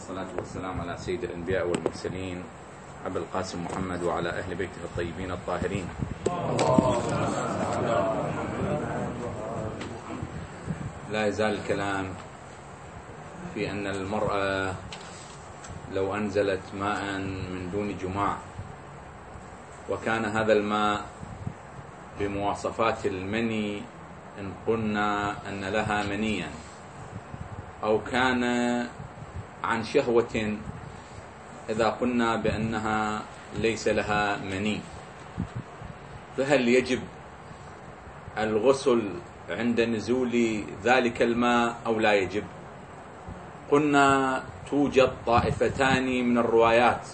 والصلاة والسلام على سيد الأنبياء والمرسلين أبي القاسم محمد وعلى أهل بيته الطيبين الطاهرين. لا يزال الكلام في أن المرأة لو أنزلت ماء من دون جماع وكان هذا الماء بمواصفات المني إن قلنا أن لها منيا، أو كان عن شهوة إذا قلنا بأنها ليس لها مني، فهل يجب الغسل عند نزول ذلك الماء أو لا يجب؟ قلنا توجد طائفتان من الروايات،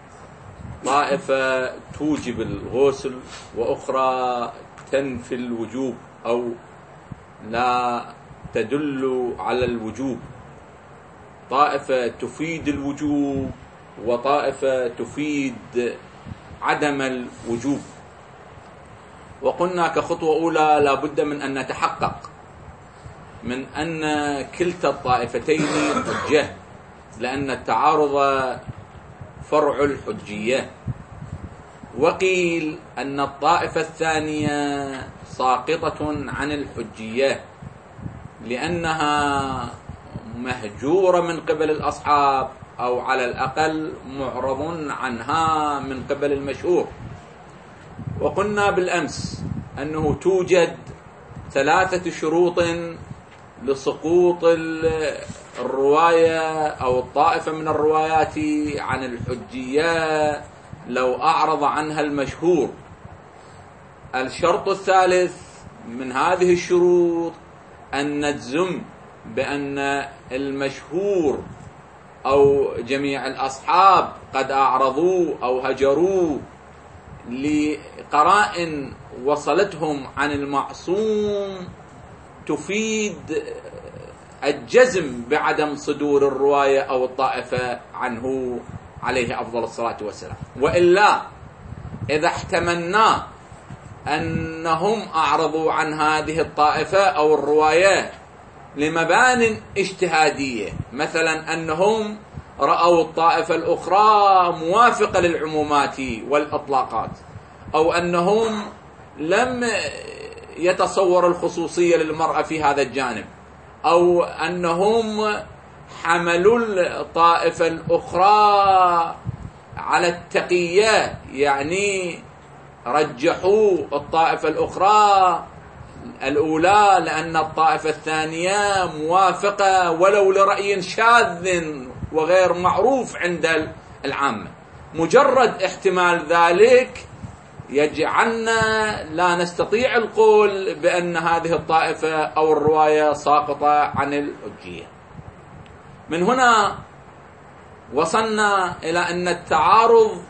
طائفة توجب الغسل وأخرى تنفي الوجوب أو لا تدل على الوجوب، طائفة تفيد الوجوب وطائفة تفيد عدم الوجوب. وقلنا كخطوة أولى لا بد من أن نتحقق من أن كلتا الطائفتين حجة، لأن التعارض فرع الحجية. وقيل أن الطائفة الثانية ساقطة عن الحجية لأنها مهجورة من قبل الأصحاب، أو على الأقل معرض عنها من قبل المشهور. وقلنا بالأمس أنه توجد 3 شروط لسقوط الرواية أو الطائفة من الروايات عن الحجية لو أعرض عنها المشهور. الشرط الثالث من هذه الشروط أن نجزم بأن المشهور أو جميع الأصحاب قد أعرضوا أو هجروا لقرائن وصلتهم عن المعصوم تفيد الجزم بعدم صدور الرواية أو الطائفة عنه عليه أفضل الصلاة والسلام. وإلا إذا احتملنا أنهم أعرضوا عن هذه الطائفة أو الرواية لمبان اجتهادية، مثلا أنهم رأوا الطائفة الأخرى موافقة للعمومات والإطلاقات، أو أنهم لم يتصوروا الخصوصية للمرأة في هذا الجانب، أو أنهم حملوا الطائفة الأخرى على التقية، يعني رجحوا الطائفة الأخرى الأولى لأن الطائفة الثانية موافقة ولو لرأي شاذ وغير معروف عند العامة. مجرد احتمال ذلك يجعلنا لا نستطيع القول بأن هذه الطائفة أو الرواية ساقطة عن الحجية. من هنا وصلنا إلى أن التعارض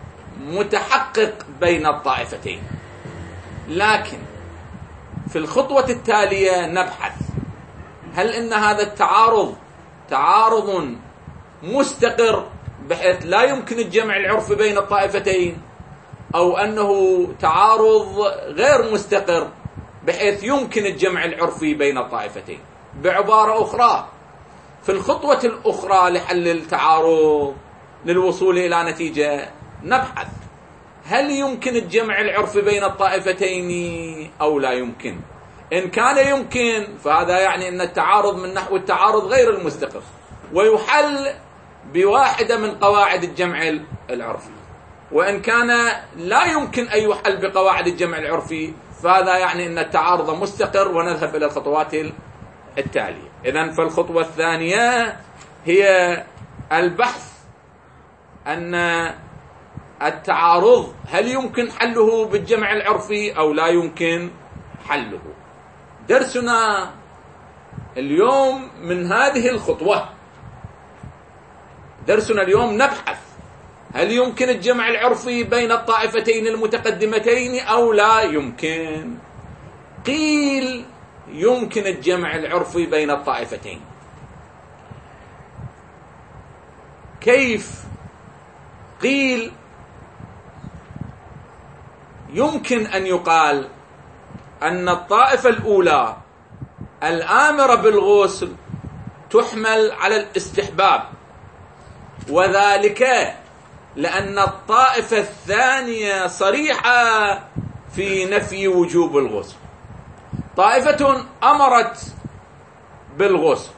متحقق بين الطائفتين، لكن في الخطوة التالية نبحث هل إن هذا التعارض تعارض مستقر بحيث لا يمكن الجمع العرفي بين الطائفتين، أو أنه تعارض غير مستقر بحيث يمكن الجمع العرفي بين الطائفتين. بعبارة أخرى، في الخطوة الأخرى لحل التعارض للوصول إلى نتيجة نبحث هل يمكن الجمع العرفي بين الطائفتين أو لا يمكن. إن كان يمكن فهذا يعني أن التعارض من نحو التعارض غير المستقر ويحل بواحدة من قواعد الجمع العرفي، وإن كان لا يمكن أن يحل بقواعد الجمع العرفي فهذا يعني أن التعارض مستقر ونذهب إلى الخطوات التالية. إذن فالخطوة الثانية هي البحث أن التعارض هل يمكن حله بالجمع العرفي أو لا يمكن حله. درسنا اليوم من هذه الخطوة، درسنا اليوم نبحث هل يمكن الجمع العرفي بين الطائفتين المتقدمتين أو لا يمكن. قيل يمكن الجمع العرفي بين الطائفتين. كيف؟ قيل يمكن أن يقال أن الطائفة الأولى الآمرة بالغسل تحمل على الاستحباب وذلك لأن الطائفة الثانية صريحة في نفي وجوب الغسل. طائفة أمرت بالغسل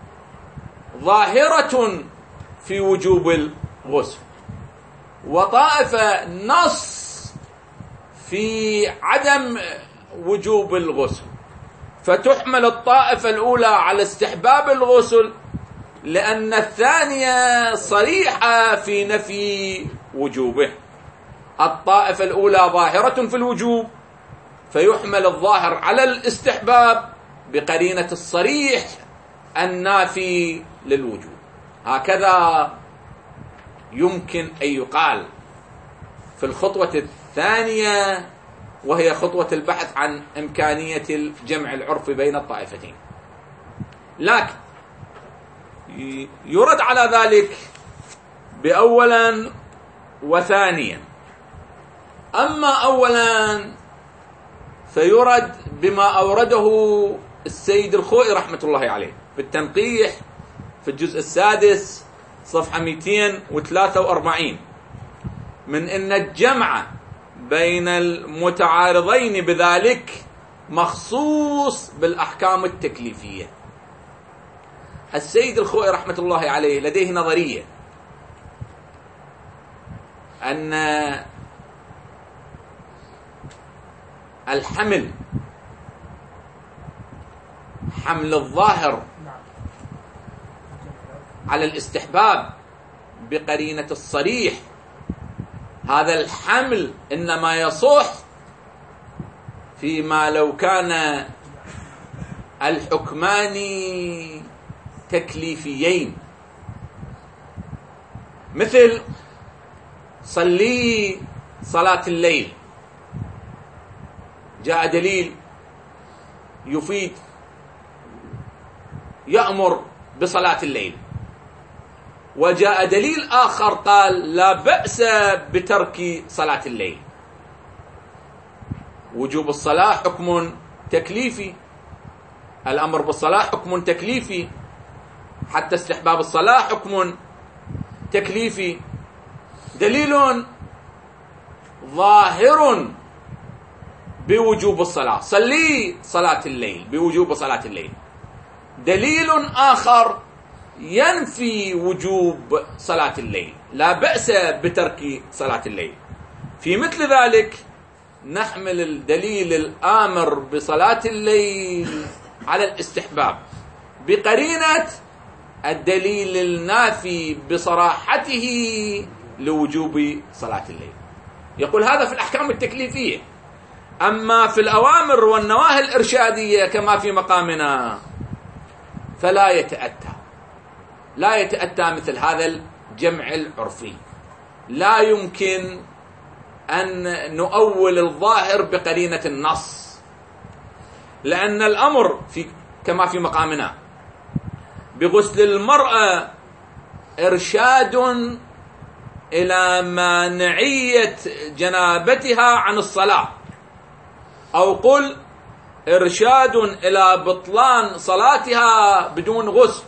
ظاهرة في وجوب الغسل، وطائفة نص في عدم وجوب الغسل، فتحمل الطائفة الأولى على استحباب الغسل لأن الثانية صريحة في نفي وجوبه. الطائفة الأولى ظاهرة في الوجوب، فيحمل الظاهر على الاستحباب بقرينة الصريح النافي للوجوب. هكذا يمكن أن يقال في الخطوة الثانية، وهي خطوة البحث عن إمكانية الجمع العرفي بين الطائفتين. لكن يرد على ذلك بأولا وثانيا. أما أولا فيرد بما أورده السيد الخوئي رحمة الله عليه في التنقيح في الجزء السادس صفحة 243 من أن الجمع بين المتعارضين بذلك مخصوص بالأحكام التكليفية. السيد الخوئي رحمة الله عليه لديه نظرية أن الحمل حمل الظاهر على الاستحباب بقرينة الصريح، هذا الحمل إنما يصح فيما لو كان الحكمان تكليفيين، مثل صلي صلاة الليل، جاء دليل يفيد يأمر بصلاة الليل، وجاء دليل آخر قال لا بأس بترك صلاة الليل. وجوب الصلاة حكم تكليفي، الأمر بالصلاة حكم تكليفي، حتى استحباب الصلاة حكم تكليفي. دليل ظاهر بوجوب الصلاة، صلي صلاة الليل بوجوب صلاة الليل. دليل آخر ينفي وجوب صلاة الليل، لا بأس بترك صلاة الليل. في مثل ذلك نحمل الدليل الآمر بصلاة الليل على الاستحباب بقرينة الدليل النافي بصراحته لوجوب صلاة الليل. يقول هذا في الأحكام التكليفية. أما في الأوامر والنواهي الإرشادية كما في مقامنا فلا يتأتى مثل هذا الجمع العرفي. لا يمكن أن نؤول الظاهر بقرينة النص، لأن الأمر كما في مقامنا بغسل المرأة إرشاد إلى مانعية جنابتها عن الصلاة، أو قل إرشاد إلى بطلان صلاتها بدون غسل،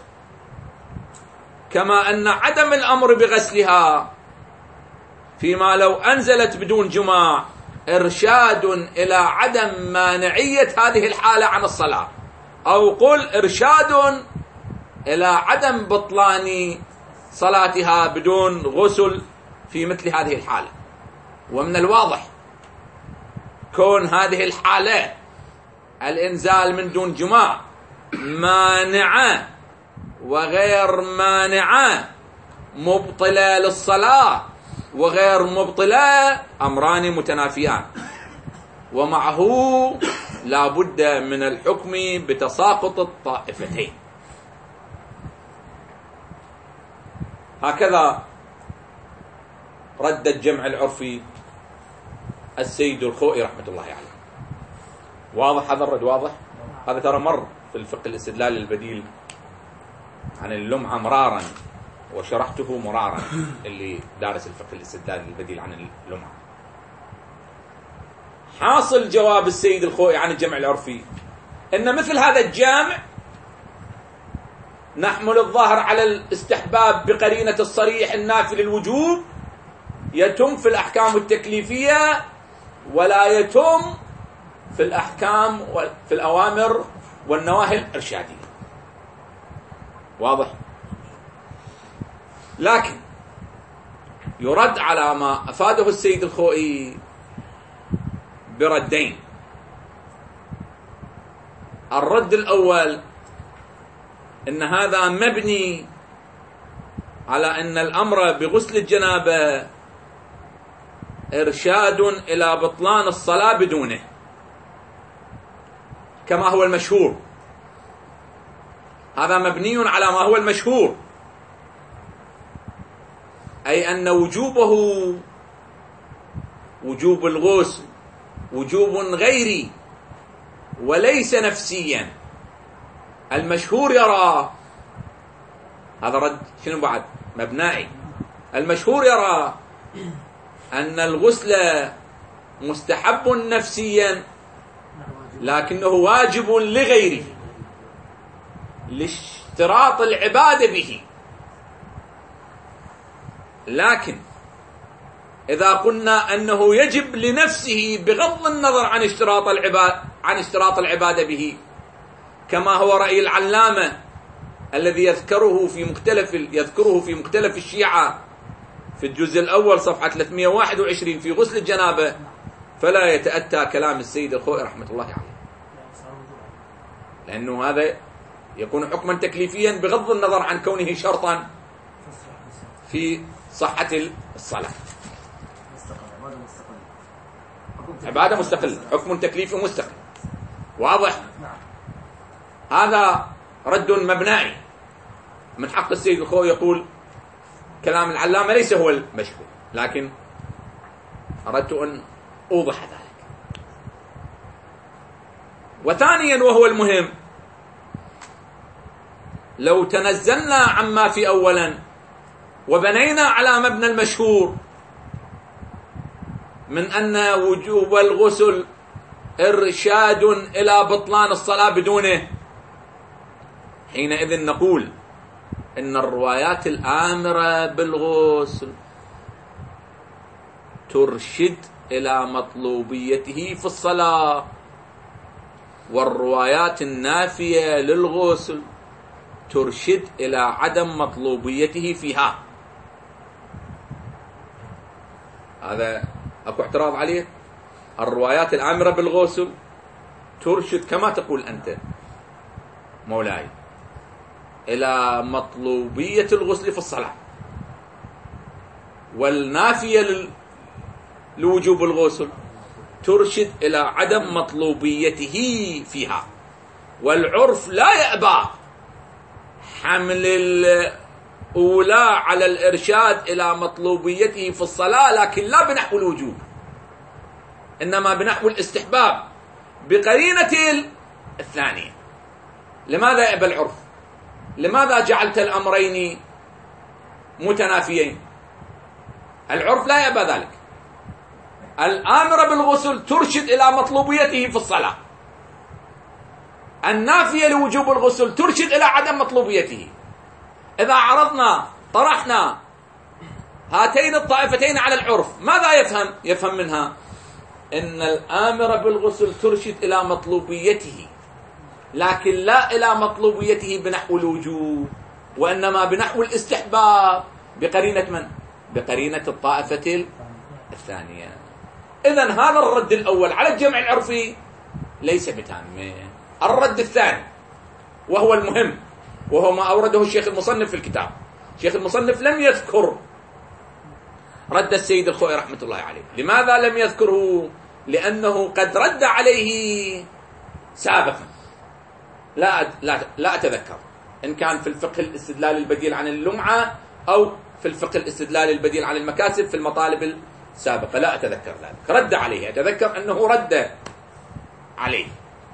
كما أن عدم الأمر بغسلها فيما لو أنزلت بدون جماع إرشاد إلى عدم مانعية هذه الحالة عن الصلاة، أو قل إرشاد إلى عدم بطلان صلاتها بدون غسل في مثل هذه الحالة. ومن الواضح كون هذه الحالة الإنزال من دون جماع مانعة وغير مانعة، مبطلة للصلاة وغير مبطلة، أمران متنافيان، ومعه لا بد من الحكم بتساقط الطائفتين. هكذا رد الجمع العرفي السيد الخوئي رحمة الله عليه. واضح هذا الرد؟ واضح. هذا ترى مر في الفقه الاستدلال البديل عن اللمعة مرارا، وشرحته مرارا اللي دارس الفقه الاستدلال البديل عن اللمعة. حاصل جواب السيد الخوئي عن الجمع العرفي ان مثل هذا الجامع نحمل الظاهر على الاستحباب بقرينة الصريح النافي للوجوب يتم في الأحكام التكليفية ولا يتم في الأحكام في الأوامر والنواهي الإرشادية. واضح؟ لكن يرد على ما أفاده السيد الخوئي بردين. الرد الأول إن هذا مبني على أن الأمر بغسل الجنابة إرشاد إلى بطلان الصلاة بدونه كما هو المشهور. هذا مبني على ما هو المشهور، أي أن وجوبه وجوب الغسل وجوب غيري وليس نفسيا. المشهور يرى هذا رد شنو بعد مبنائي. المشهور يرى أن الغسل مستحب نفسيا لكنه واجب لغيره لاشتراط العبادة به. لكن إذا قلنا أنه يجب لنفسه بغض النظر عن اشتراط العبادة به كما هو رأي العلامة الذي يذكره في مختلف الشيعة في الجزء الأول صفحة 321 في غسل الجنابة، فلا يتأتى كلام السيد الخوئي رحمة الله عليه، لأنه هذا يكون حكما تكليفيا بغض النظر عن كونه شرطا في صحة الصلاة. عبادة مستقلة، حكم تكليفي مستقل. واضح؟ هذا رد مبنائي. من حق السيد الخوئي يقول كلام العلامة ليس هو المشهور، لكن أردت أن أوضح ذلك. وثانيا وهو المهم، لو تنزلنا عما في أولا وبنينا على مبنى المشهور من أن وجوب الغسل إرشاد إلى بطلان الصلاة بدونه، حينئذ نقول إن الروايات الآمرة بالغسل ترشد إلى مطلوبيته في الصلاة، والروايات النافية للغسل ترشد إلى عدم مطلوبيته فيها. هذا أكو اعتراض عليه؟ الروايات الآمرة بالغسل ترشد كما تقول أنت مولاي إلى مطلوبية الغسل في الصلاة، والنافية لوجوب الغسل ترشد إلى عدم مطلوبيته فيها. والعرف لا يأبى حمل الأولى على الإرشاد إلى مطلوبيته في الصلاة، لكن لا بنحو الوجوب، إنما بنحو الاستحباب بقرينة الثانية. لماذا يأبى العرف؟ لماذا جعلت الأمرين متنافيين؟ العرف لا يأبى ذلك. الآمرة بالغسل ترشد إلى مطلوبيته في الصلاة، النافية لوجوب الغسل ترشد إلى عدم مطلوبيته. إذا عرضنا طرحنا هاتين الطائفتين على العرف، ماذا يفهم؟ يفهم منها إن الآمرة بالغسل ترشد إلى مطلوبيته، لكن لا إلى مطلوبيته بنحو الوجوب، وإنما بنحو الاستحباب بقرينة من؟ بقرينة الطائفة الثانية. إذن هذا الرد الأول على الجمع العرفي ليس بتام. الرد الثاني وهو المهم، وهو ما أورده الشيخ المصنف في الكتاب. الشيخ المصنف لم يذكر رد السيد الخوئي رحمة الله عليه. لماذا لم يذكره؟ لأنه قد رد عليه سابقا، لا أتذكر إن كان في الفقه الاستدلال البديل عن اللمعة أو في الفقه الاستدلال البديل عن المكاسب في المطالب السابقة، لا أتذكر ذلك. رد عليه، أتذكر أنه رد عليه،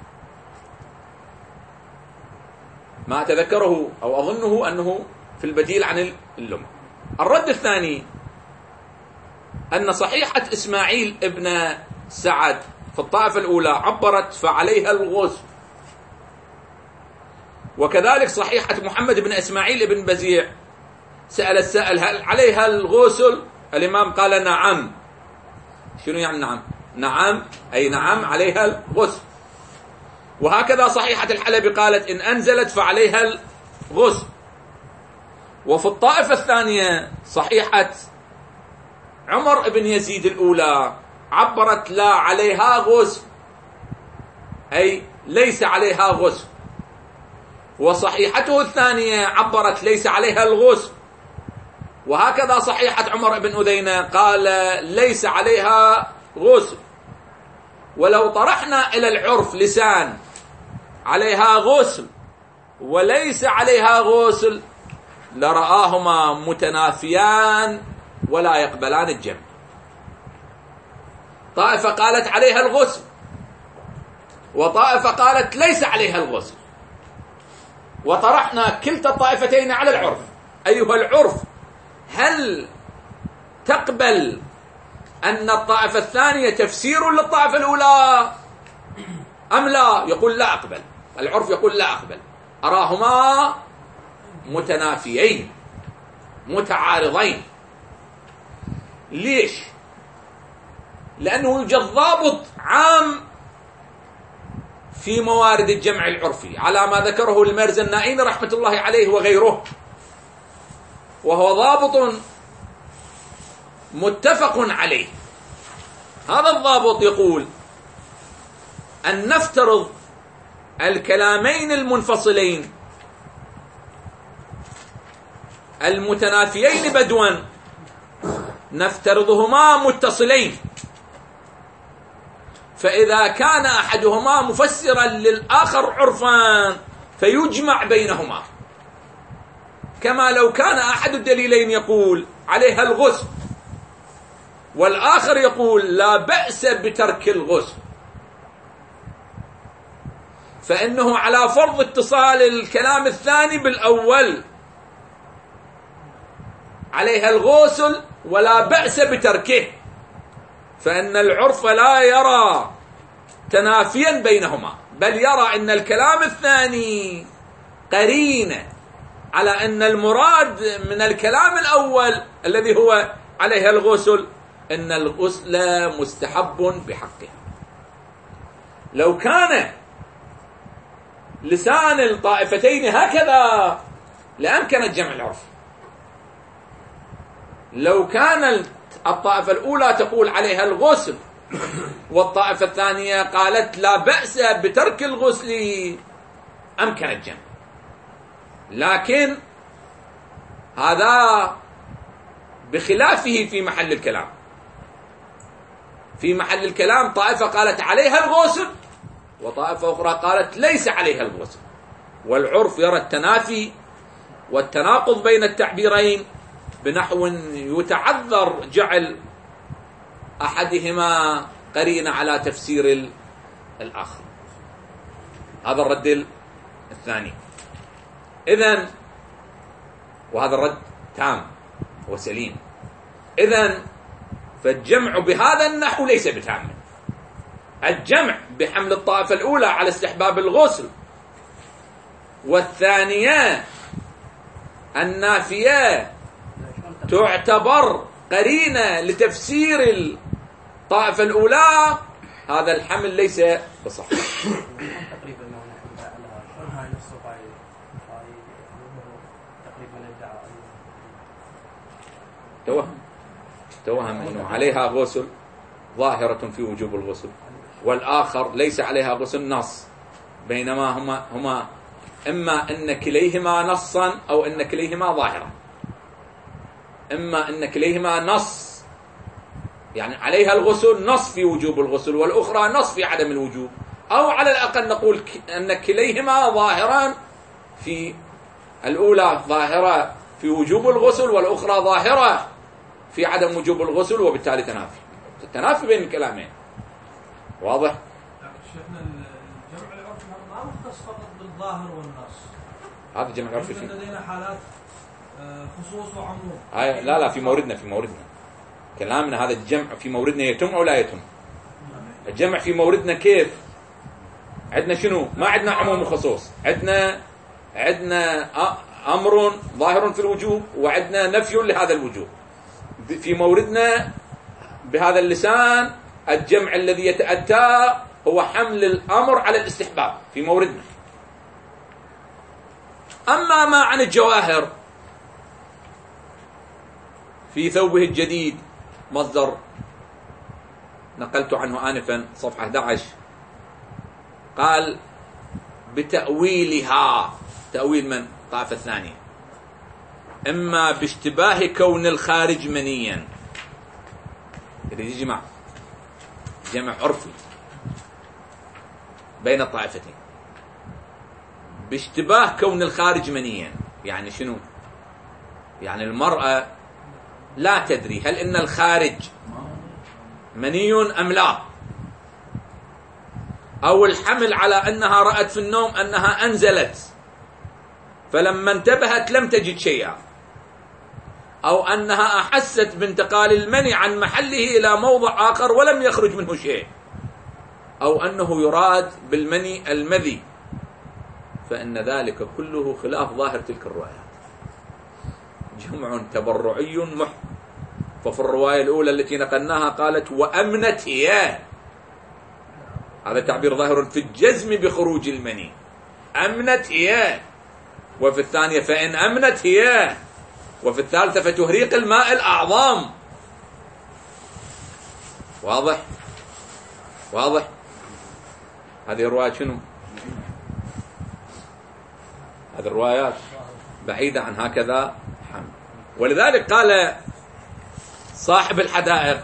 ما أتذكره أو أظنه أنه في البديل عن اللمعة. الرد الثاني أن صحيحة إسماعيل ابن سعد في الطائفة الأولى عبرت فعليها الغسل، وكذلك صحيحة محمد بن إسماعيل بن بزيع، سأل السائل هل عليها الغسل؟ الإمام قال نعم. شنو يعني نعم؟ نعم أي نعم عليها الغسل. وهكذا صحيحة الحلبي قالت إن أنزلت فعليها الغسل. وفي الطائفة الثانية صحيحة عمر بن يزيد الأولى عبرت لا عليها غسل، أي ليس عليها غسل. وصحيحته الثانية عبرت ليس عليها الغسل. وهكذا صحيحة عمر بن أذينة قال ليس عليها غسل. ولو طرحنا إلى العرف لسان عليها غسل وليس عليها غسل لرآهما متنافيان ولا يقبلان الجمع. طائفة قالت عليها الغسل وطائفة قالت ليس عليها الغسل، وطرحنا كلتا الطائفتين على العرف. أيها العرف، هل تقبل أن الطائفة الثانية تفسير للطائفة الأولى أم لا؟ يقول لا أقبل. العرف يقول لا أقبل، أراهما متنافيين متعارضين. ليش؟ لأنه يوجد ضابط عام في موارد الجمع العرفي على ما ذكره المرزنائي رحمة الله عليه وغيره، وهو ضابط متفق عليه. هذا الضابط يقول أن نفترض الكلامين المنفصلين المتنافيين بدوا نفترضهما متصلين، فإذا كان أحدهما مفسرا للآخر عرفا فيجمع بينهما، كما لو كان أحد الدليلين يقول عليها الغسل والآخر يقول لا بأس بترك الغسل، فإنه على فرض اتصال الكلام الثاني بالأول عليها الغسل ولا بأس بتركه، فإن العرف لا يرى تنافيا بينهما، بل يرى أن الكلام الثاني قرينة على أن المراد من الكلام الأول الذي هو عليها الغسل أن الغسل مستحب بحقه. لو كان لسان الطائفتين هكذا لأمكن الجمع العرفي. لو كان الطائفة الأولى تقول عليها الغسل والطائفة الثانية قالت لا بأس بترك الغسل أمكن الجمع، لكن هذا بخلافه في محل الكلام. في محل الكلام طائفة قالت عليها الغسل وطائفة أخرى قالت ليس عليها الغسل، والعرف يرى التنافي والتناقض بين التعبيرين بنحو يتعذر جعل أحدهما قرينة على تفسير الآخر. هذا الرد الثاني. إذن وهذا الرد تام وسليم. إذن فالجمع بهذا النحو ليس بتام. الجمع بحمل الطائفة الأولى على استحباب الغسل والثانية النافية تعتبر قرينة لتفسير الطائفة الأولى، هذا الحمل ليس بصحيح. توهم أنه عليها غسل ظاهرة في وجوب الغسل، والآخر ليس عليها غسل نص، بينما هما إما أن كليهما نصا أو أن كليهما ظاهرا. إما أن كليهما نص يعني عليها الغسل نص في وجوب الغسل والأخرى نص في عدم الوجوب، أو على الأقل نقول أن كليهما ظاهران، في الأولى ظاهرة في وجوب الغسل والأخرى ظاهرة في عدم وجوب الغسل، وبالتالي تنافي بين الكلامين. واضح؟ شيخنا الجمع العرفي ما مختص فقط بالظاهر والنص، هذا الجمع العرفي فيه لدينا حالات خصوص وعموم. لا في موردنا كلامنا هذا الجمع في موردنا يتم أو لا يتم؟ الجمع في موردنا كيف؟ عندنا شنو؟ ما عندنا عموم وخصوص، عندنا عندنا أمر ظاهر في الوجوب، وعندنا نفي لهذا الوجوب. في موردنا بهذا اللسان الجمع الذي يتأتى هو حمل الأمر على الاستحباب في موردنا. أما ما عن الجواهر في ثوبه الجديد، مصدر نقلت عنه آنفا صفحة 11، قال بتأويلها، تأويل من؟ الطائفة الثانية، إما باشتباه كون الخارج منيا، يجي جمع عرفي بين الطائفتين، باشتباه كون الخارج منيا. يعني شنو؟ يعني المرأة لا تدري هل إن الخارج مني أم لا، أو الحمل على أنها رأت في النوم أنها أنزلت فلما انتبهت لم تجد شيئا، أو أنها أحست بانتقال المني عن محله إلى موضع آخر ولم يخرج منه شيء، أو أنه يراد بالمني المذي، فإن ذلك كله خلاف ظاهر تلك الروايات، جمع تبرعي محض. ففي الرواية الأولى التي نقلناها قالت وأمنت هي، هذا تعبير ظاهر في الجزم بخروج المني، أمنت هي. وفي الثانية فإن أمنت هي، وفي الثالثة فتهريق الماء الأعظم. واضح؟ واضح؟ هذه الروايات شنو؟ هذه الروايات بعيدة عن هكذا حمل. ولذلك قال صاحب الحدائق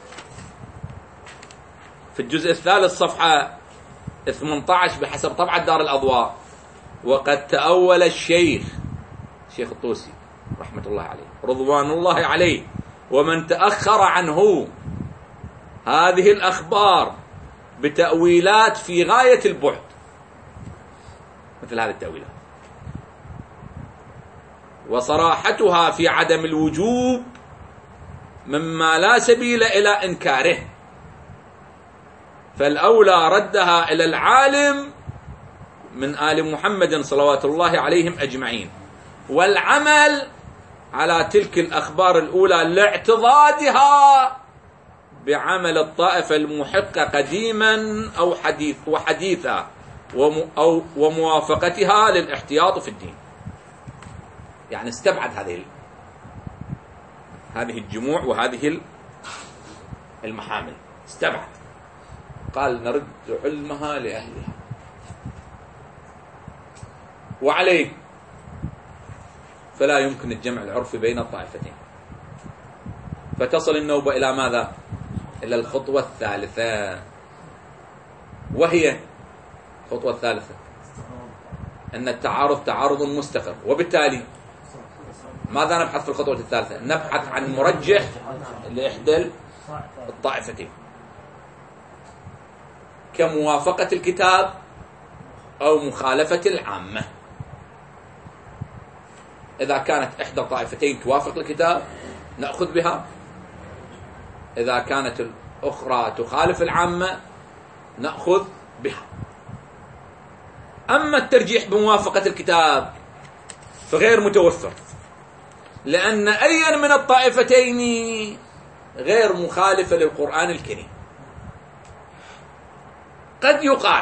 في الجزء الثالث صفحة 18 بحسب طبعة دار الأضواء: وقد تأول الشيخ الطوسي رحمة الله عليه رضوان الله عليه ومن تأخر عنه هذه الأخبار بتأويلات في غاية البعد، مثل هذه التأويلات، وصراحتها في عدم الوجوب مما لا سبيل إلى إنكاره، فالأولى ردها إلى العالم من آل محمد صلوات الله عليهم أجمعين، والعمل على تلك الأخبار الأولى لاعتضادها بعمل الطائفة المحقة قديما أو حديثا وموافقتها للاحتياط في الدين. يعني استبعد هذه الجموع وهذه المحامل، استبعد، قال نرد علمها لأهلها. وعليه فلا يمكن الجمع العرفي بين الطائفتين، فتصل النوبة إلى ماذا؟ إلى الخطوة الثالثة، وهي الخطوة الثالثة أن التعارض تعارض مستقر، وبالتالي ماذا نبحث في الخطوة الثالثة؟ نبحث عن مرجح لإحدى الطائفتين كموافقة الكتاب أو مخالفة العامة. إذا كانت إحدى الطائفتين توافق الكتاب نأخذ بها، إذا كانت الأخرى تخالف العامة نأخذ بها. أما الترجيح بموافقة الكتاب فغير متوفر، لأن أي من الطائفتين غير مخالفة للقرآن الكريم. قد يقال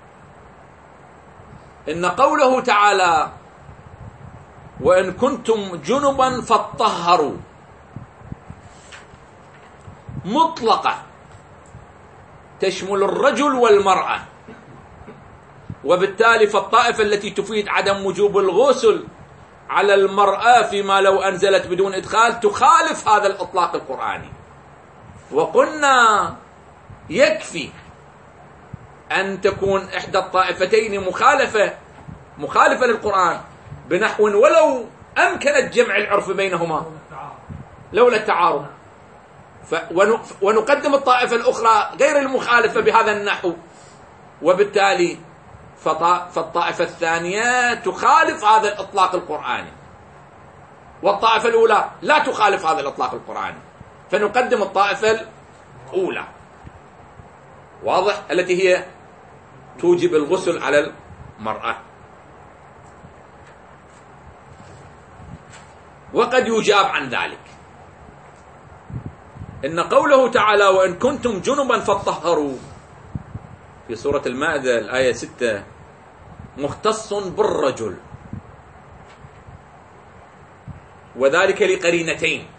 إن قوله تعالى وإن كنتم جنبا فاطهروا مطلقة تشمل الرجل والمرأة، وبالتالي فالطائفة التي تفيد عدم وجوب الغسل على المرأة فيما لو أنزلت بدون إدخال تخالف هذا الإطلاق القرآني. وقلنا يكفي أن تكون إحدى الطائفتين مخالفة للقرآن بنحو ولو أمكن الجمع العرف بينهما لولا التعارض، ونقدم الطائفة الأخرى غير المخالفة بهذا النحو، وبالتالي فالطائفة الثانية تخالف هذا الإطلاق القرآني، والطائفة الأولى لا تخالف هذا الإطلاق القرآني، فنقدم الطائفة الأولى، واضح، التي هي توجب الغسل على المرأة. وقد يجاب عن ذلك. إن قوله تعالى وإن كنتم جنبا فاطهروا في سورة المائدة الآية 6 مختص بالرجل، وذلك لقرينتين.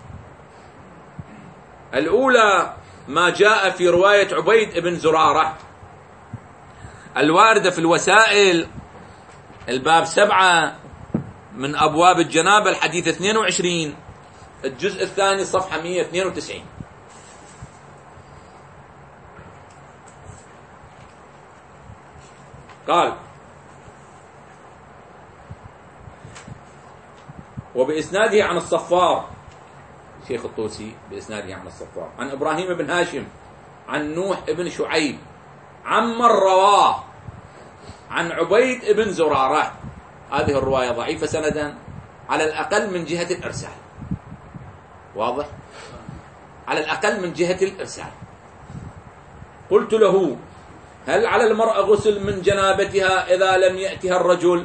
الأولى ما جاء في رواية عبيد بن زرارة الواردة في الوسائل الباب 7 من أبواب الجنابة الحديث 22 الجزء الثاني صفحة 192. قال وبإسناده عن الصفار، شيخ الطوسي بإسناده عن الصفار، عن إبراهيم بن هاشم عن نوح بن شعيب عمن رواه عن عبيد بن زرارة. هذه الرواية ضعيفة سندا على الأقل من جهة الإرسال. واضح؟ على الأقل من جهة الإرسال. قلت له هل على المرأة غسل من جنابتها إذا لم يأتها الرجل؟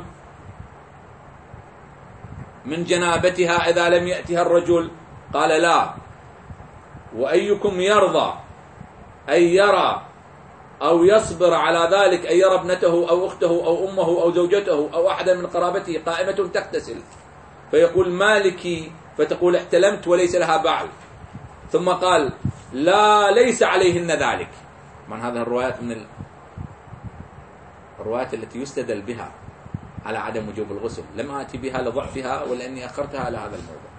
من جنابتها إذا لم يأتها الرجل؟ قال لا. وأيكم يرضى أن يرى أو يصبر على ذلك أن يرى ابنته أو أخته أو أمه أو زوجته أو أحدا من قرابته قائمة تغتسل فيقول مالك فتقول احتلمت وليس لها بعل، ثم قال لا ليس عليهن ذلك. من هذه الروايات من الروايات التي يستدل بها على عدم وجوب الغسل، لم آتي بها لضعفها ولأني أخرتها على هذا الموضوع.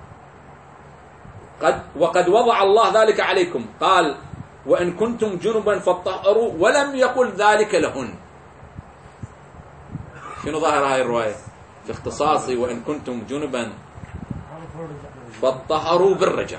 وقد وضع الله ذلك عليكم، قال وإن كنتم جنبا فاطهروا، ولم يقل ذلك لهن. شنو ظاهر هذه الرواية في اختصاصي وإن كنتم جنبا فاطهروا بالرجال؟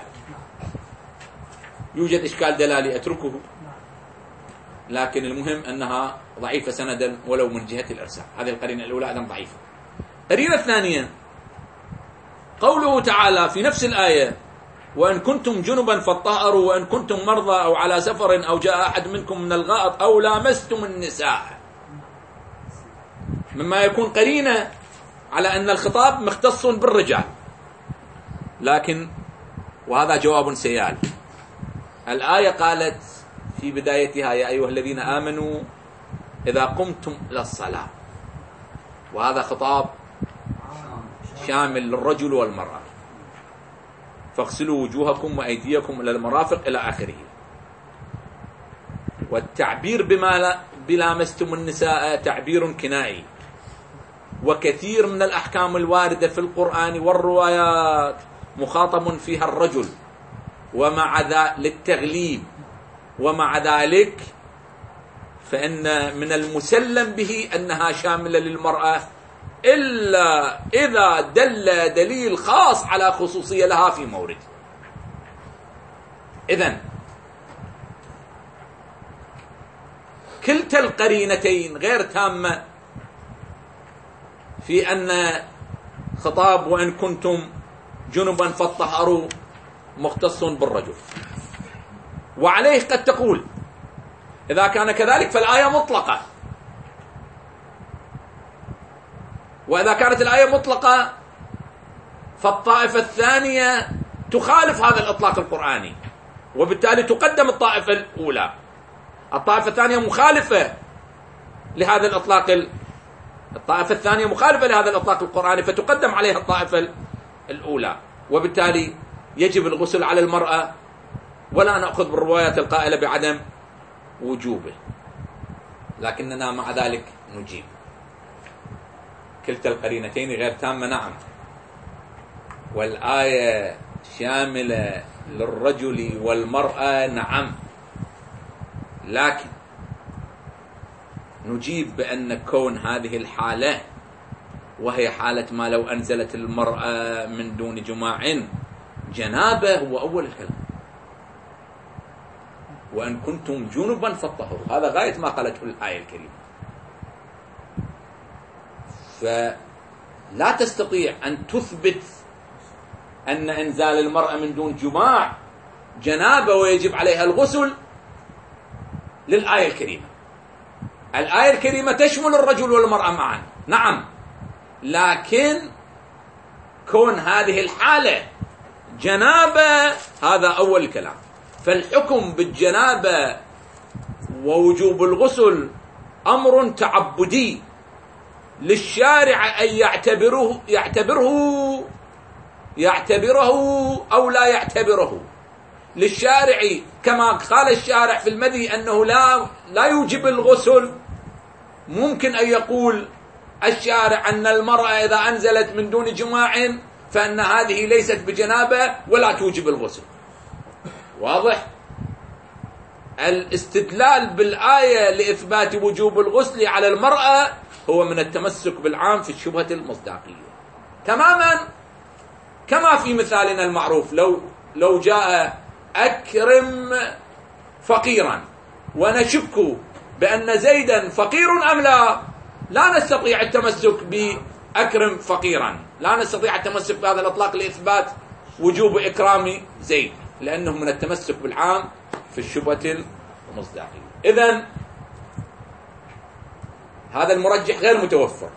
يوجد إشكال دلالي أتركه، لكن المهم أنها ضعيفة سندا ولو من جهة الإرسال. هذه القرينة الأولى أيضا ضعيفة. القرينة الثانية قوله تعالى في نفس الآية وإن كنتم جنبا فاطهروا وإن كنتم مرضى أو على سفر أو جاء أحد منكم من الغائط أو لامستم النساء، مما يكون قرينة على أن الخطاب مختص بالرجال. لكن وهذا جواب سيال. الآية قالت في بدايتها يا أيها الذين آمنوا إذا قمتم إلى الصلاة، وهذا خطاب شامل للرجل والمرأة، فاغسلوا وجوهكم وأيديكم إلى المرافق إلى آخره. والتعبير بلامستم النساء تعبير كنائي، وكثير من الأحكام الواردة في القرآن والروايات مخاطب فيها الرجل ومع ذلك للتغليب، ومع ذلك فإن من المسلم به أنها شاملة للمرأة إلا إذا دل دليل خاص على خصوصية لها في مورد. إذن كلتا القرينتين غير تامة في أن خطاب وإن كنتم جنبا فاطهروا مختص بالرجل. وعليه قد تقول إذا كان كذلك فالآية مطلقة، وإذا كانت الآية مطلقة فالطائفة الثانية تخالف هذا الإطلاق القرآني، وبالتالي تقدم الطائفة الأولى. الطائفة الثانية مخالفة لهذا الإطلاق، الطائفة الثانية مخالفة لهذا الإطلاق القرآني، فتقدم عليها الطائفة الأولى، وبالتالي يجب الغسل على المرأة، ولا نأخذ بالروايات القائلة بعدم وجوبه، لكننا مع ذلك نجيب. كلتا القرينتين غير تامة نعم، والآية شاملة للرجل والمرأة نعم، لكن نجيب بأن كون هذه الحالة وهي حالة ما لو أنزلت المرأة من دون جماع جنابة هو أول الكلام. وأن كنتم جنبا فاطهروا، هذا غاية ما قالته الآية الكريمة. فلا تستطيع أن تثبت أن إنزال المرأة من دون جماع جنابة ويجب عليها الغسل للآية الكريمة. الآية الكريمة تشمل الرجل والمرأة معا نعم، لكن كون هذه الحالة جنابة، هذا أول كلام. فالحكم بالجنابة ووجوب الغسل أمر تعبدي للشارع أن يعتبره أو لا يعتبره. للشارع كما قال الشارع في المدي أنه لا يوجب الغسل، ممكن أن يقول الشارع أن المرأة إذا أنزلت من دون جماع فإن هذه ليست بجنابة ولا توجب الغسل. واضح؟ الاستدلال بالآية لإثبات وجوب الغسل على المرأة هو من التمسك بالعام في الشبهة المصداقية تماما، كما في مثالنا المعروف: لو جاء أكرم فقيرا ونشك بأن زيدا فقير أم لا نستطيع التمسك بأكرم فقيرا، لا نستطيع التمسك بهذا الإطلاق لإثبات وجوب إكرام زيد، لأنه من التمسك بالعام في الشبهة المصداقية. إذن هذا المرجح غير متوفر.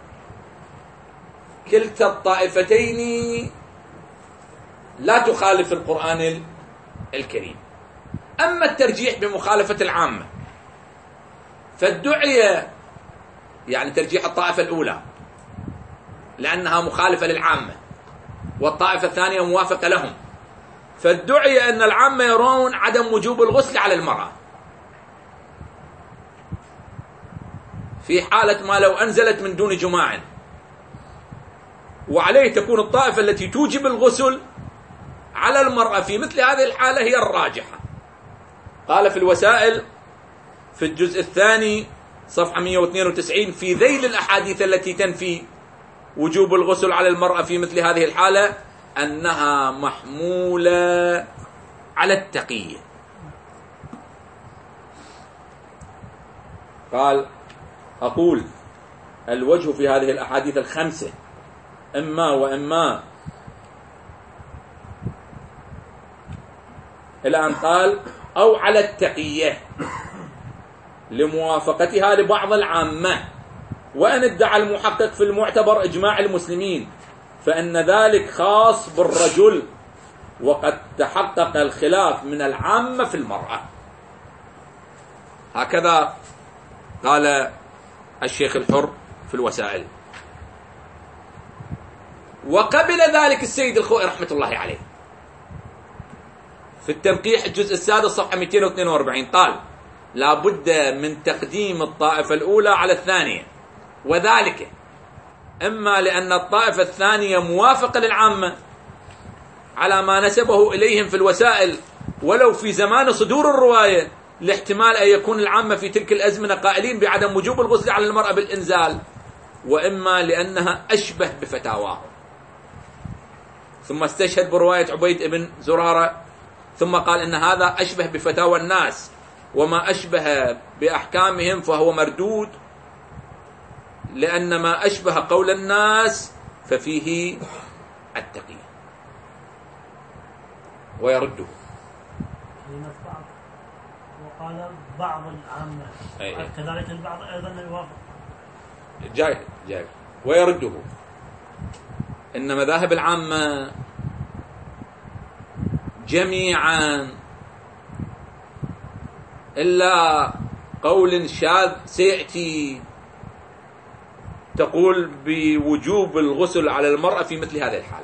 كلتا الطائفتين لا تخالف القرآن الكريم. أما الترجيح بمخالفة العامة فادعي، يعني ترجيح الطائفة الأولى لأنها مخالفة للعامة والطائفة الثانية موافقة لهم، فادعي أن العامة يرون عدم وجوب الغسل على المرأة في حالة ما لو أنزلت من دون جماع، وعليه تكون الطائفة التي توجب الغسل على المرأة في مثل هذه الحالة هي الراجحة. قال في الوسائل في الجزء الثاني صفحة 192: في ذيل الأحاديث التي تنفي وجوب الغسل على المرأة في مثل هذه الحالة أنها محمولة على التقية. قال: أقول الوجه في هذه الأحاديث الخمسة إما وإما، إلى أن قال: أو على التقية لموافقتها لبعض العامة، وأن ادعى المحقق في المعتبر إجماع المسلمين فإن ذلك خاص بالرجل، وقد تحقق الخلاف من العامة في المرأة. هكذا قال الشيخ الحر في الوسائل. وقبل ذلك السيد الخوئي رحمة الله عليه في التنقيح الجزء السادس صفحة 242 قال: لا بد من تقديم الطائفة الأولى على الثانية، وذلك إما لأن الطائفة الثانية موافقة للعامة على ما نسبه إليهم في الوسائل ولو في زمان صدور الرواية، لاحتمال أن يكون العامة في تلك الأزمنة قائلين بعدم وجوب الغسل على المرأة بالإنزال، وإما لأنها أشبه بفتاواهم. ثم استشهد برواية عبيد بن زرارة ثم قال إن هذا أشبه بفتاوى الناس، وما أشبه بأحكامهم فهو مردود، لأن ما أشبه قول الناس ففيه التقية ويرده. وقال بعض العامة كذلك البعض أيضا يوافق. جاي ويرده. إن مذاهب العامة جميعا إلا قول شاذ سيأتي تقول بوجوب الغسل على المرأة في مثل هذه الحالة.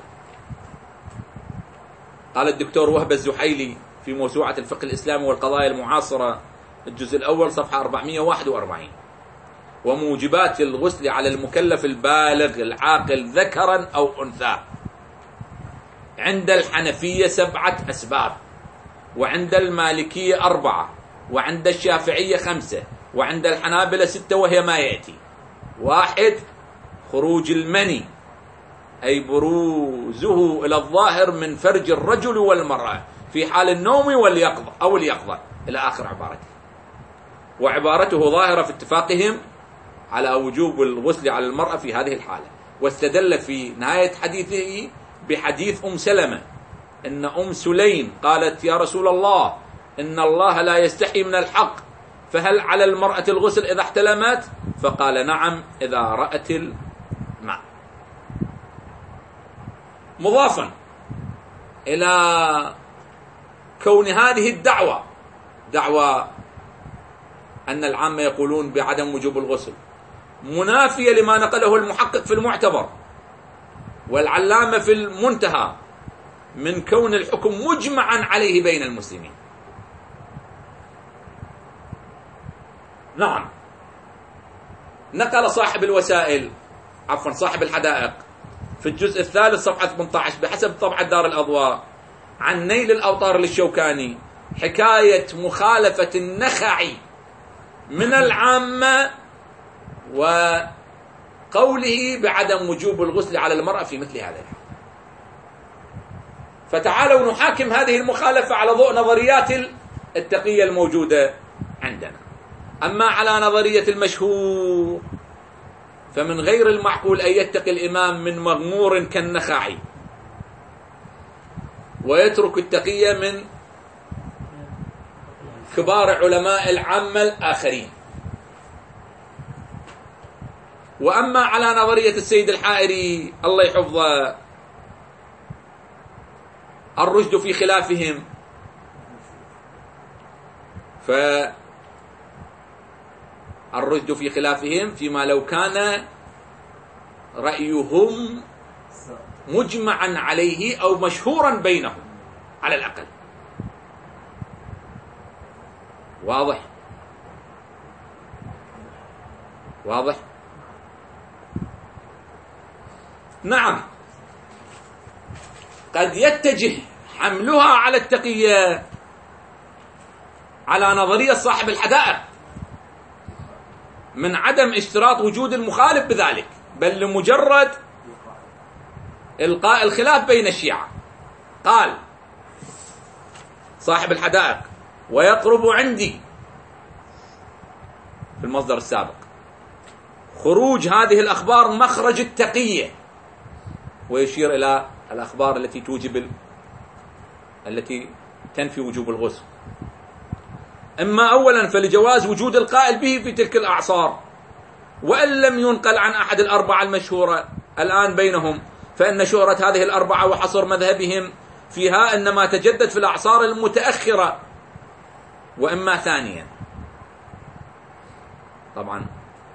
قال الدكتور وهب الزحيلي في موسوعة الفقه الإسلامي والقضايا المعاصرة الجزء الأول صفحة 441: وموجبات الغسل على المكلف البالغ العاقل ذكرا أو أنثى عند الحنفية 7 أسباب، وعند المالكية 4، وعند الشافعية 5، وعند الحنابلة 6، وهي ما يأتي: 1 خروج المني، أي بروزه إلى الظاهر من فرج الرجل والمرأة في حال النوم واليقظة أو اليقظة إلى آخر عبارته. وعبارته ظاهرة في اتفاقهم على وجوب الغسل على المرأة في هذه الحالة. واستدل في نهاية حديثه بحديث أم سلمة إن أم سليم قالت: يا رسول الله، إن الله لا يستحي من الحق، فهل على المرأة الغسل إذا احتلمت؟ فقال: نعم إذا رأت الماء. مضافا إلى كون هذه الدعوة دعوة أن العامة يقولون بعدم وجوب الغسل منافية لما نقله المحقق في المعتبر والعلامة في المنتهى من كون الحكم مجمعا عليه بين المسلمين. نعم، نقل صاحب الوسائل صاحب الحدائق في الجزء الثالث صفحة 18 بحسب طبعة دار الأضواء عن نيل الأوطار للشوكاني حكاية مخالفة النخعي من العامة وقوله بعدم وجوب الغسل على المرأة في مثل هذا الحال. فتعالوا نحاكم هذه المخالفة على ضوء نظريات التقية الموجودة عندنا. أما على نظرية المشهور فمن غير المعقول أن يتقي الإمام من مغمور كالنخعي ويترك التقية من كبار علماء العامة الآخرين. وأما على نظرية السيد الحائري الله يحفظه الرشد في خلافهم، فالرشد في خلافهم فيما لو كان رأيهم مجمعا عليه أو مشهورا بينهم على الأقل. واضح؟ واضح؟ نعم، قد يتجه حملها على التقية على نظرية صاحب الحدائق من عدم اشتراط وجود المخالف بذلك، بل لمجرد إلقاء الخلاف بين الشيعة. قال صاحب الحدائق: ويقرب عندي في المصدر السابق خروج هذه الأخبار مخرج التقية، ويشير إلى الأخبار التي تنفي وجوب الغسل. إما أولا فلجواز وجود القائل به في تلك الأعصار، وإن لم ينقل عن أحد الأربعة المشهورة الآن بينهم، فإن شهرة هذه الأربعة وحصر مذهبهم فيها إنما تجدد في الأعصار المتأخرة. وإما ثانيا، طبعا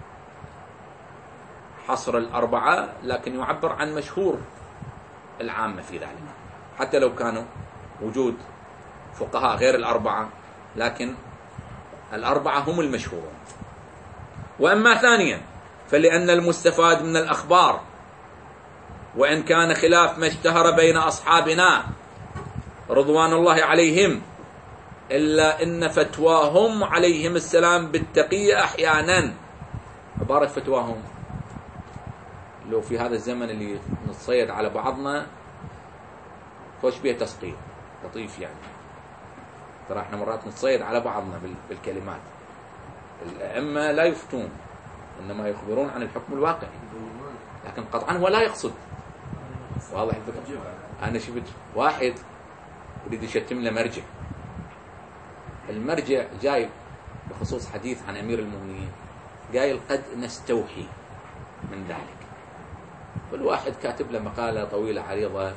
حصر الأربعة لكن يعبر عن مشهور العامة في ذلك، حتى لو كانوا وجود فقهاء غير الأربعة، لكن الأربعة هم المشهورون. وأما ثانيا فلأن المستفاد من الأخبار وإن كان خلاف ما اشتهر بين أصحابنا رضوان الله عليهم، إلا إن فتواهم عليهم السلام بالتقية أحيانا، عبارة فتواهم لو في هذا الزمن اللي نتصيد على بعضنا خوش بيه تسقيط لطيف، يعني ترى احنا مرات نتصيد على بعضنا بالكلمات. الأئمة لا يفتون، إنما يخبرون عن الحكم الواقعي، لكن قطعا هو لا يقصد. واضح الفكرة؟ أنا شفت واحد يريد يشتم له مرجع، المرجع جاي بخصوص حديث عن أمير المؤمنين قايل قد نستوحي من ذلك، والواحد كاتب له مقالة طويلة عريضة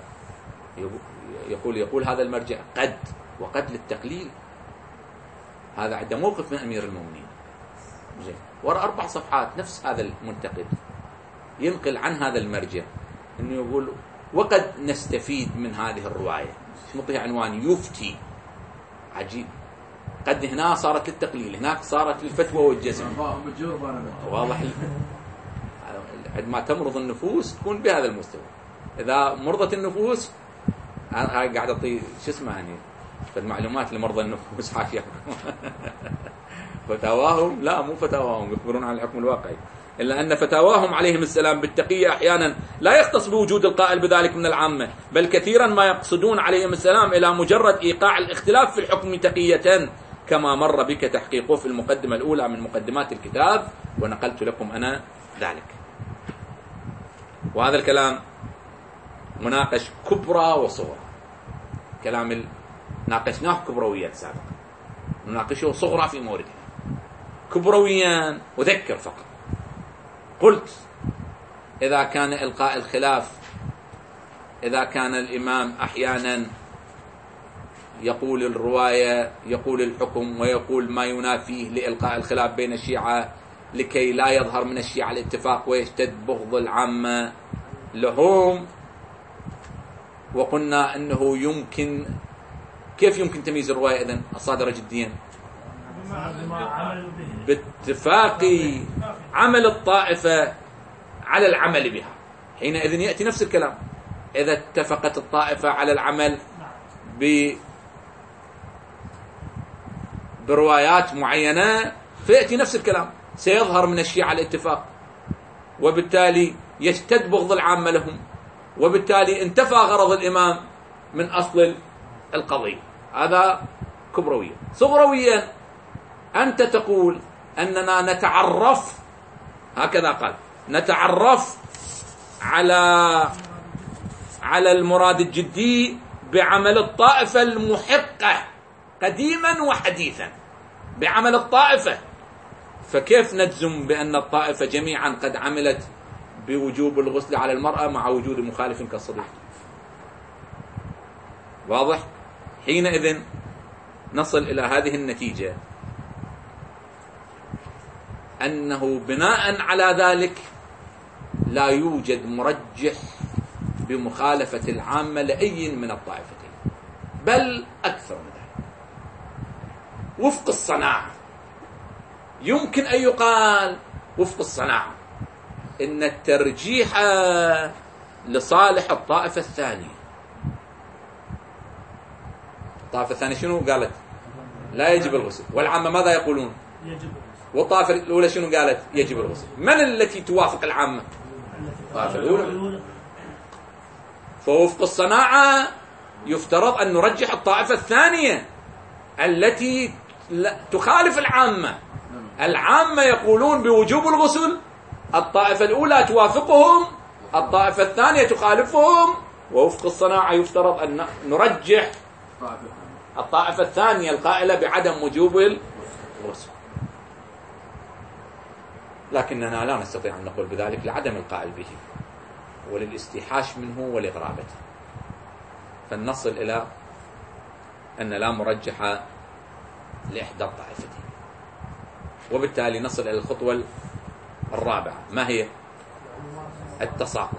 يقول هذا المرجع قد، وقد للتقليل، هذا عنده موقف من أمير المؤمنين. زين، وراء 4 صفحات نفس هذا المنتقد ينقل عن هذا المرجع انه يقول وقد نستفيد من هذه الرواية، نعطيها عنوان يفتي. عجيب، قد هنا صارت للتقليل، هناك صارت للفتوى والجزم. واضح؟ عندما تمرض النفوس تكون بهذا المستوى. إذا مرضت النفوس، قاعد أعطي شو اسمه يعني المعلومات لمرضى النفوس حاشية فتاواهم لا مو فتاواهم يخبرون عن الحكم الواقعي، إلا أن فتاواهم عليهم السلام بالتقية أحيانا لا يختص بوجود القائل بذلك من العامة، بل كثيرا ما يقصدون عليهم السلام إلى مجرد إيقاع الاختلاف في الحكم تقية، كما مر بك تحقيقه في المقدمة الأولى من مقدمات الكتاب، ونقلت لكم أنا ذلك. وهذا الكلام مناقش كبرى وصغرى، كلام ناقشناه كبرويات سابقا، نناقشه صغرى في موردها. كبرويا أذكر فقط، قلت إذا كان إلقاء الخلاف إذا كان الإمام أحيانا يقول الرواية، يقول الحكم ويقول ما ينافيه لإلقاء الخلاف بين الشيعة لكي لا يظهر من الشيعة الاتفاق ويشتد بغض العامة لهم. وقلنا أنه يمكن، كيف يمكن تمييز الرواية إذن الصادرة جديا؟ باتفاق عمل الطائفة على العمل بها. حينئذ يأتي نفس الكلام، إذا اتفقت الطائفة على العمل بروايات معينة فيأتي نفس الكلام، سيظهر من الشيعة الاتفاق، وبالتالي يشتد بغض العامة لهم، وبالتالي انتفى غرض الإمام من أصل القضية. هذا كبرويا. صغرويا أنت تقول أننا نتعرف، هكذا قال، نتعرف على المراد الجدي بعمل الطائفة المحقة قديما وحديثا، بعمل الطائفة. فكيف نجزم بأن الطائفة جميعا قد عملت بوجوب الغسل على المرأة مع وجود مخالف كالصديق؟ واضح؟ حينئذ نصل إلى هذه النتيجة، أنه بناء على ذلك لا يوجد مرجح بمخالفة العامة لأي من الطائفتين، بل أكثر من ذلك وفق الصناعة. يمكن أن يقال وفق الصناعة إن الترجيح لصالح الطائفة الثانية. الطائفة الثانية شنو قالت؟ لا يجب الغسل. والعامة ماذا يقولون؟ يجب الغسل. والطائفة الأولى شنو قالت؟ يجب الغسل. من التي توافق العامة؟ الطائفة الأولى. فوفق الصناعة يفترض أن نرجح الطائفة الثانية التي تخالف العامة. العامة يقولون بوجوب الغسل، الطائفة الأولى توافقهم، الطائفة الثانية تخالفهم، ووفق الصناعة يفترض أن نرجح الطائفة الثانية القائلة بعدم وجوب الغسل. لكننا لا نستطيع أن نقول بذلك لعدم القائل به وللاستيحاش منه ولغرابته، فنصل إلى أن لا مرجح لإحدى الطائفتين، وبالتالي نصل إلى الخطوة الرابعة. ما هي؟ التساقط.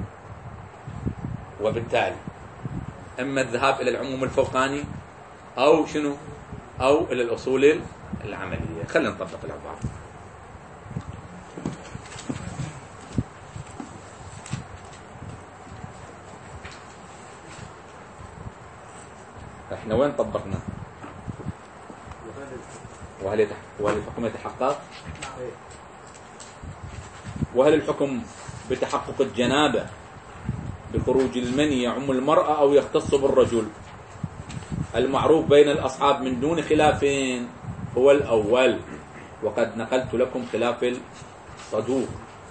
وبالتالي إما الذهاب إلى العموم الفوقاني أو شنو؟ أو إلى الأصول العملية. خلينا نطبق العبارة. احنا وين طبقنا؟ وهل الحكم يتحقق؟ وهل الحكم بتحقق الجنابة بخروج المني يعم المرأة أو يختص بالرجل؟ المعروف بين الأصحاب من دون خلاف هو الأول، وقد نقلت لكم خلاف الصدوق.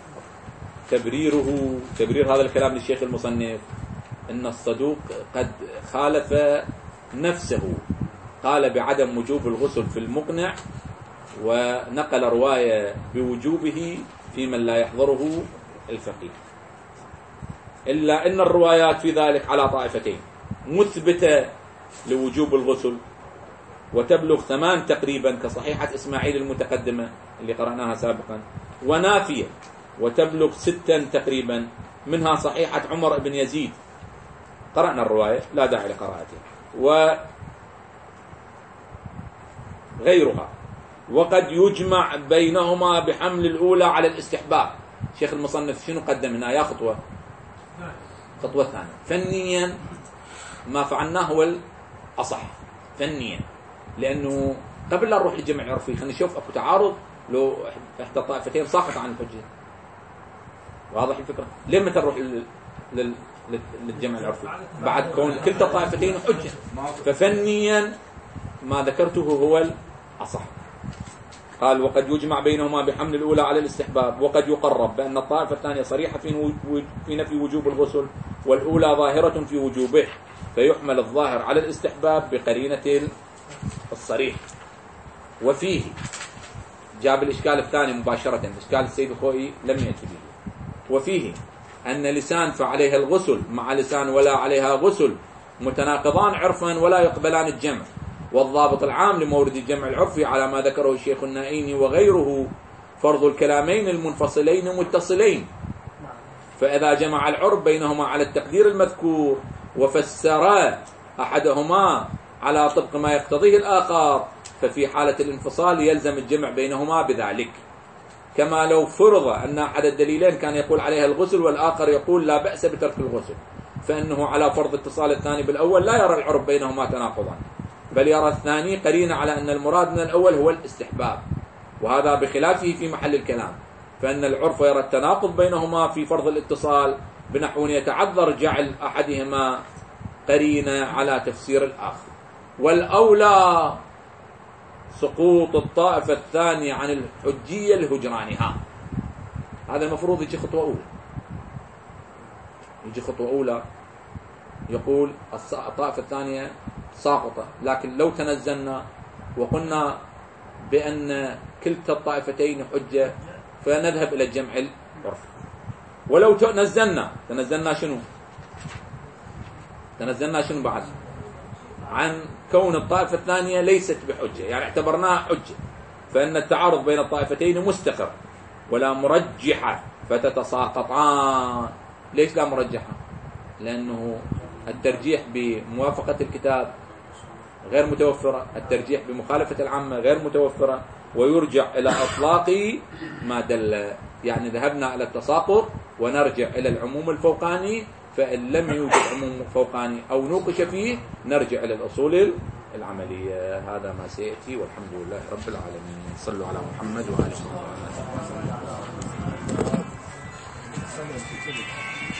تبرير هذا الكلام للشيخ المصنف أن الصدوق قد خالف نفسه، قال بعدم وجوب الغسل في المقنع، ونقل رواية بوجوبه في من لا يحضره الفقيه. إلا أن الروايات في ذلك على طائفتين: مثبتة لوجوب الغسل وتبلغ 8 تقريبا كصحيحة إسماعيل المتقدمة اللي قرأناها سابقا، ونافية وتبلغ 6 تقريبا منها صحيحة عمر بن يزيد، قرأنا الرواية لا داعي لقراءتها، وغيرها. وقد يجمع بينهما بحمل الأولى على الاستحباب. شيخ المصنف شنو قدم هنا؟ يا خطوة ثانية. فنيا ما فعلناه هو الأصح فنيا، لأنه قبل لا نروح للجمع العرفي خلينا نشوف أكو تعارض لو إحدى الطائفتين ساقط عن الحجة. واضح الفكرة؟ ليه متى نروح للجمع العرفي بعد كون كلتا الطائفتين حجة؟ ففنيا ما ذكرته هو الأصح. قال: وقد يجمع بينهما بحمل الأولى على الاستحباب، وقد يقرب بأن الطائفة الثانية صريحة في نفي وجوب الغسل، والأولى ظاهرة في وجوبه، فيحمل الظاهر على الاستحباب بقرينة الصريح. وفيه جاب الإشكال الثاني مباشرة، إشكال السيد الخوئي لم يأتي به. وفيه أن لسان فعليها الغسل مع لسان ولا عليها غسل متناقضان عرفا ولا يقبلان الجمع. والضابط العام لمورد الجمع العرفي على ما ذكره الشيخ النائيني وغيره فرض الكلامين المنفصلين متصلين، فإذا جمع العرب بينهما على التقدير المذكور وفسر أحدهما على طبق ما يقتضيه الآخر، ففي حالة الانفصال يلزم الجمع بينهما بذلك. كما لو فرض أن أحد الدليلين كان يقول عليها الغسل والآخر يقول لا بأس بترك الغسل، فإنه على فرض اتصال الثاني بالأول لا يرى العرب بينهما تناقضا، بل يرى الثاني قرينة على أن المراد من الأول هو الاستحباب، وهذا بخلافه في محل الكلام، فإن العرف يرى التناقض بينهما في فرض الاتصال بنحو يتعذر جعل أحدهما قرينة على تفسير الآخر. والأولى سقوط الطائفة الثانية عن الحجية لهجرانها. هذا المفروض يجي خطوة أولى، يجي خطوة أولى يقول الطائفة الثانية ساقطة، لكن لو تنزلنا وقلنا بأن كلتا الطائفتين حجة فنذهب إلى الجمع العرفي. ولو تنزلنا شنو؟ تنزلنا شنو بعد؟ عن كون الطائفة الثانية ليست بحجة، يعني اعتبرناها حجة، فإن التعارض بين الطائفتين مستقر ولا مرجحة فتتساقطان. ليش لا مرجحة؟ لأنه الترجيح بموافقة الكتاب غير متوفرة، الترجيح بمخالفة العامة غير متوفرة، ويرجع إلى أطلاق ما دل، يعني ذهبنا إلى التساقط ونرجع إلى العموم الفوقاني، فإن لم يوجد عموم فوقاني أو نوقش فيه نرجع إلى الأصول العملية. هذا ما سيأتي، والحمد لله رب العالمين. صلوا على محمد وآله وصحبه.